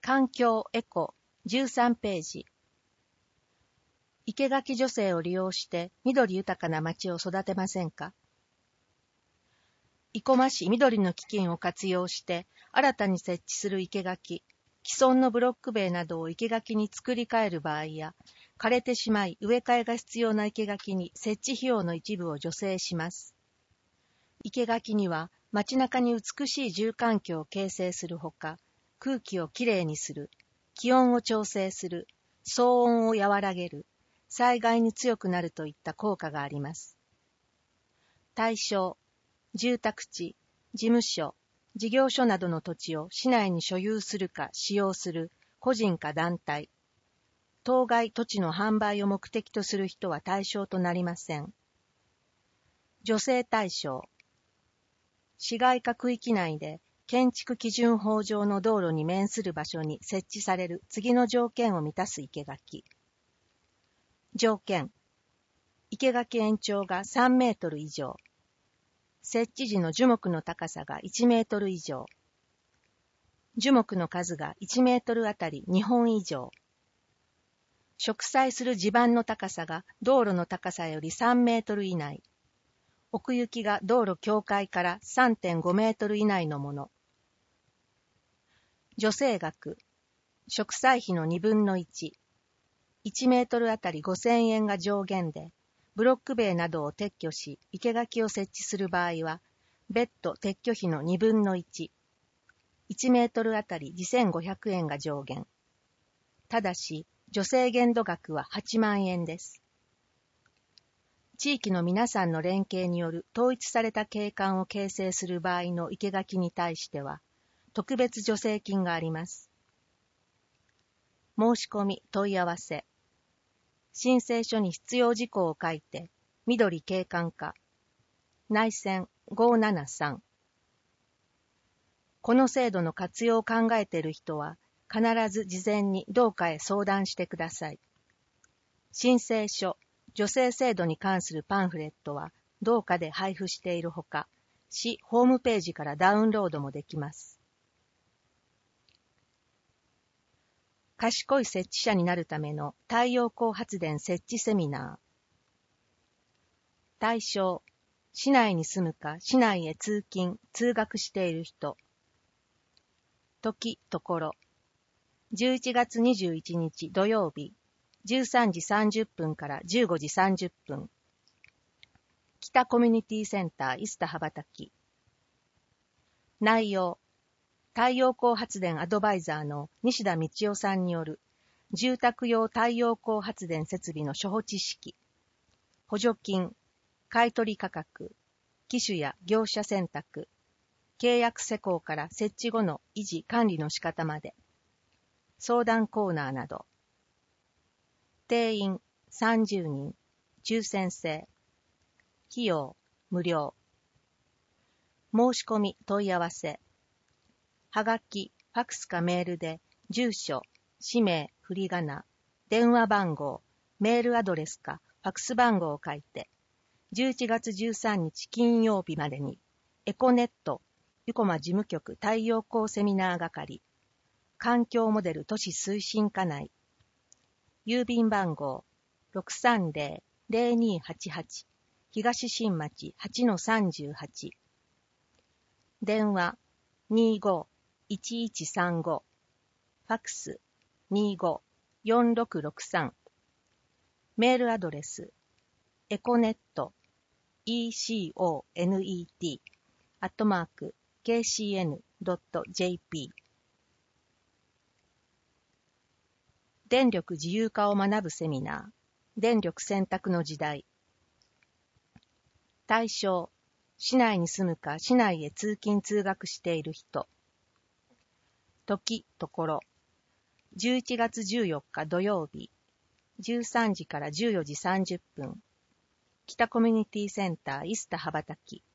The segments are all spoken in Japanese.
環境エコ13ページ。生垣助成を利用して緑豊かな町を育てませんか？生駒市緑の基金を活用して新たに設置する生垣、既存のブロック塀などを生垣に作り変える場合や、枯れてしまい植え替えが必要な生垣に設置費用の一部を助成します。生垣には街中に美しい住環境を形成するほか、空気をきれいにする、気温を調整する、騒音を和らげる、災害に強くなるといった効果があります。対象、住宅地、事務所、事業所などの土地を市内に所有するか使用する個人か団体、当該土地の販売を目的とする人は対象となりません。助成対象、市街化区域内で建築基準法上の道路に面する場所に設置される次の条件を満たす生垣。条件、生垣延長が3メートル以上。設置時の樹木の高さが1メートル以上。樹木の数が1メートルあたり2本以上。植栽する地盤の高さが道路の高さより3メートル以内。奥行きが道路境界から 3.5 メートル以内のもの。助成額、植栽費の2分の1。1メートルあたり5000円が上限で、ブロック塀などを撤去し、生垣を設置する場合は、別途撤去費の2分の1。1メートルあたり2500円が上限。ただし、助成限度額は8万円です。地域の皆さんの連携による統一された景観を形成する場合の生垣に対しては、特別助成金があります。申し込み問い合わせ。申請書に必要事項を書いて、緑景観課。内線573。この制度の活用を考えている人は、必ず事前に同課へ相談してください。申請書、助成制度に関するパンフレットは、同課で配布しているほか、市ホームページからダウンロードもできます。賢い設置者になるための太陽光発電設置セミナー。対象、市内に住むか市内へ通勤・通学している人。時・ところ。11月21日土曜日、13時30分から15時30分。北コミュニティセンターイスタ羽ばたき。内容、太陽光発電アドバイザーの西田道夫さんによる住宅用太陽光発電設備の初歩知識、補助金、買取価格、機種や業者選択、契約施行から設置後の維持管理の仕方まで、相談コーナーなど。定員30人、抽選制。費用無料。申し込み問い合わせ。はがき、ファクスかメールで、住所、氏名、振り仮名、電話番号、メールアドレスかファクス番号を書いて、11月13日金曜日までに、エコネット、生駒事務局太陽光セミナー係、環境モデル都市推進課内、郵便番号、630-0288、東新町 8-38、電話、25-1135、ファクス 25-4663、メールアドレス、エコネット、econet@kcn.jp。電力自由化を学ぶセミナー、電力選択の時代。対象、市内に住むか市内へ通勤通学している人。時・ところ。11月14日土曜日、13時から14時30分。北コミュニティセンターイスタ羽ばたき。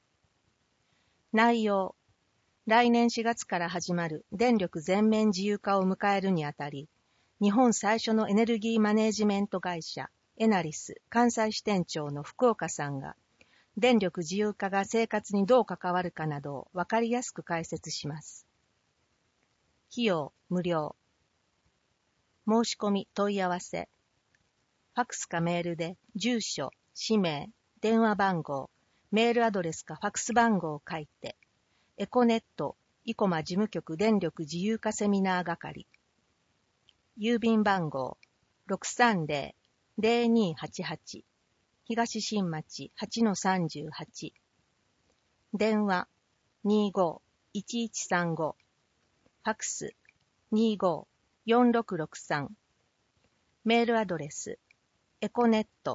内容、来年4月から始まる電力全面自由化を迎えるにあたり、日本最初のエネルギーマネージメント会社エナリス関西支店長の福岡さんが、電力自由化が生活にどう関わるかなどを分かりやすく解説します。 費用無料。申し込み問い合わせ。ファクスかメールで住所、氏名、電話番号、メールアドレスかファクス番号を書いて、エコネット、生駒事務局電力自由化セミナー係。郵便番号 630-0288 東新町 8-38。電話25-1135。ファクス25-4663。メールアドレスエコネット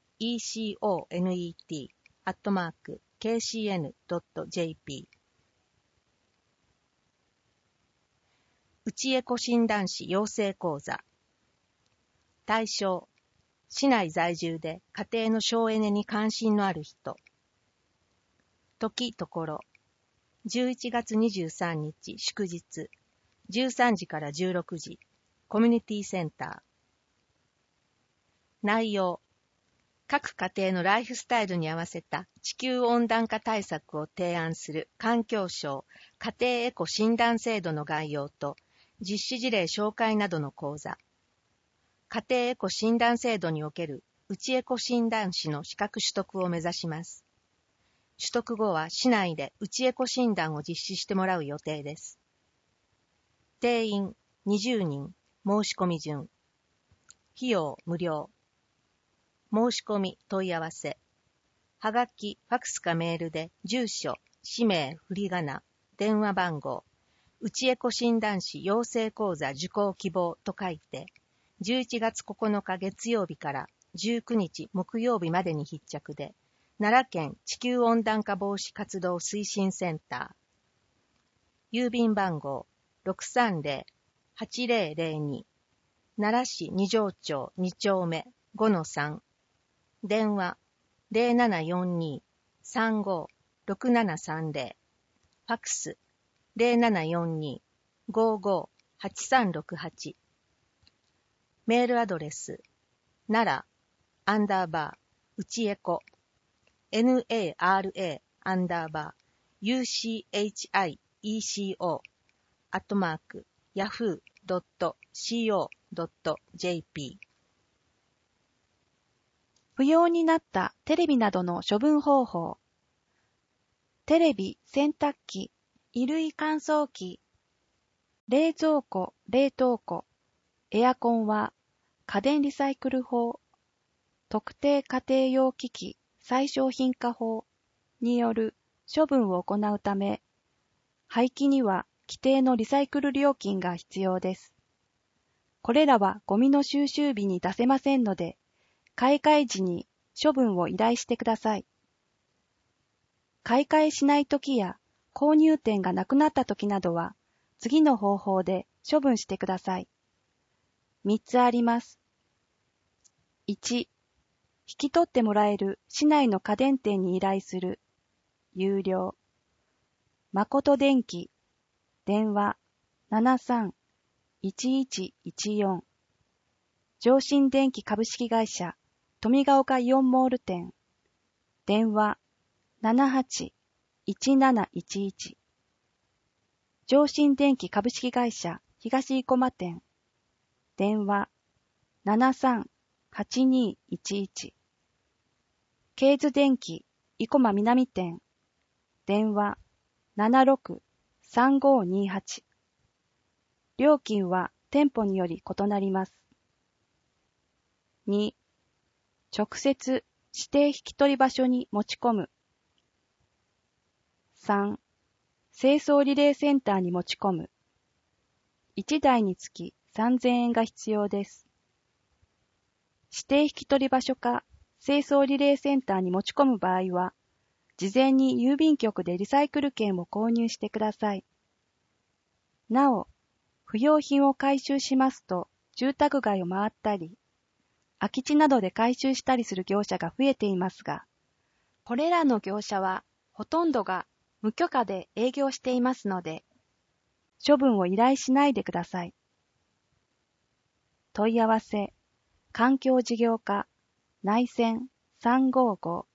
econet@kcn.jp。 うちエコ診断士養成講座。対象、市内在住で家庭の省エネに関心のある人。時ところ、11月23日祝日、13時から16時、コミュニティセンター。内容、各家庭のライフスタイルに合わせた地球温暖化対策を提案する環境省家庭エコ診断制度の概要と実施事例紹介などの講座。家庭エコ診断制度におけるうちエコ診断士の資格取得を目指します。取得後は市内でうちエコ診断を実施してもらう予定です。定員20人、申し込み順。費用無料。申し込み問い合わせ。はがき、ファクスかメールで住所、氏名、振り仮名、電話番号、うちエコ診断士養成講座受講希望と書いて、11月9日月曜日から19日木曜日までに必着で、奈良県地球温暖化防止活動推進センター。郵便番号 630-8002。奈良市二条町2丁目 5-3。電話 0742-356730。ファクス 0742-558368。メールアドレス、奈良_うちエコ nara_uchieko@yahoo.co.jp。 不要になったテレビなどの処分方法。テレビ、洗濯機、衣類乾燥機、冷蔵庫、冷凍庫、エアコンは家電リサイクル法、特定家庭用機器再商品化法による処分を行うため、廃棄には規定のリサイクル料金が必要です。これらはゴミの収集日に出せませんので、買い替え時に処分を依頼してください。買い替えしないときや購入点がなくなったときなどは、次の方法で処分してください。3つあります。1、引き取ってもらえる市内の家電店に依頼する。有料。誠電機。電話 73-1114。上信電機株式会社富ヶ丘イオンモール店。電話 78-1711。上信電機株式会社東生駒店。電話 73-8211。ケーズ電機生駒南店。電話 76-3528。料金は店舗により異なります。2、直接指定引き取り場所に持ち込む。3、清掃リレーセンターに持ち込む。1台につき3000円が必要です。指定引き取り場所か清掃リレーセンターに持ち込む場合は、事前に郵便局でリサイクル券を購入してください。なお、不用品を回収しますと、住宅街を回ったり、空き地などで回収したりする業者が増えていますが、これらの業者はほとんどが無許可で営業していますので、処分を依頼しないでください。問い合わせ、環境事業課、内線355。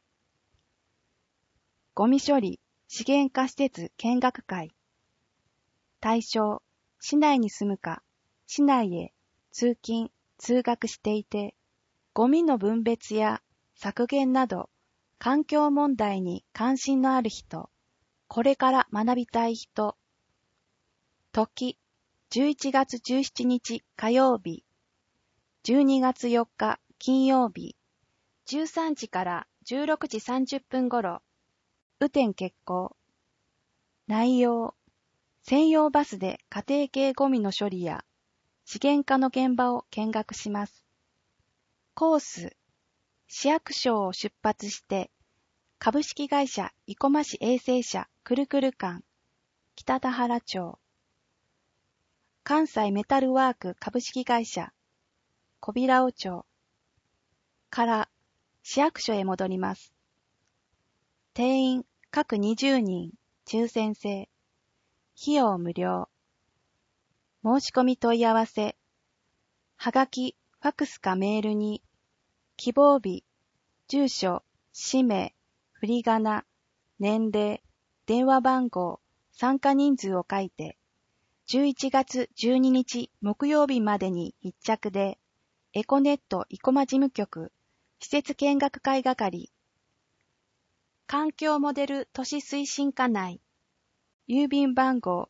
ゴミ処理資源化施設見学会。 対象、市内に住むか、市内へ通勤、通学していて、ゴミの分別や削減など、環境問題に関心のある人、これから学びたい人。時、11月17日火曜日、12月4日金曜日、13時から16時30分頃、雨天決行。内容、専用バスで家庭系ゴミの処理や資源化の現場を見学します。コース、市役所を出発して、株式会社生駒市衛生社くるくる館、北田原町、関西メタルワーク株式会社小平尾町から市役所へ戻ります。定員各20人、抽選制。費用無料。申し込み問い合わせ。はがき、ファクスかメールに、希望日、住所、氏名、振り仮名、年齢、電話番号、参加人数を書いて、11月12日木曜日までに必着で、エコネット生駒事務局、施設見学会係、環境モデル都市推進課内、郵便番号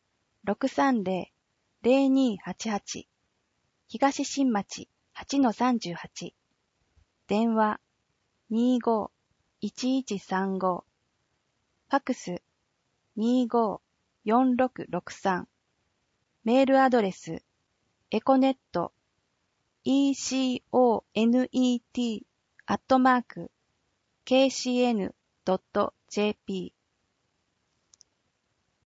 630-0288 東新町 8-38 電話 25-1135 ファクス 25-4663 メールアドレスエコネット econet@kcn.jp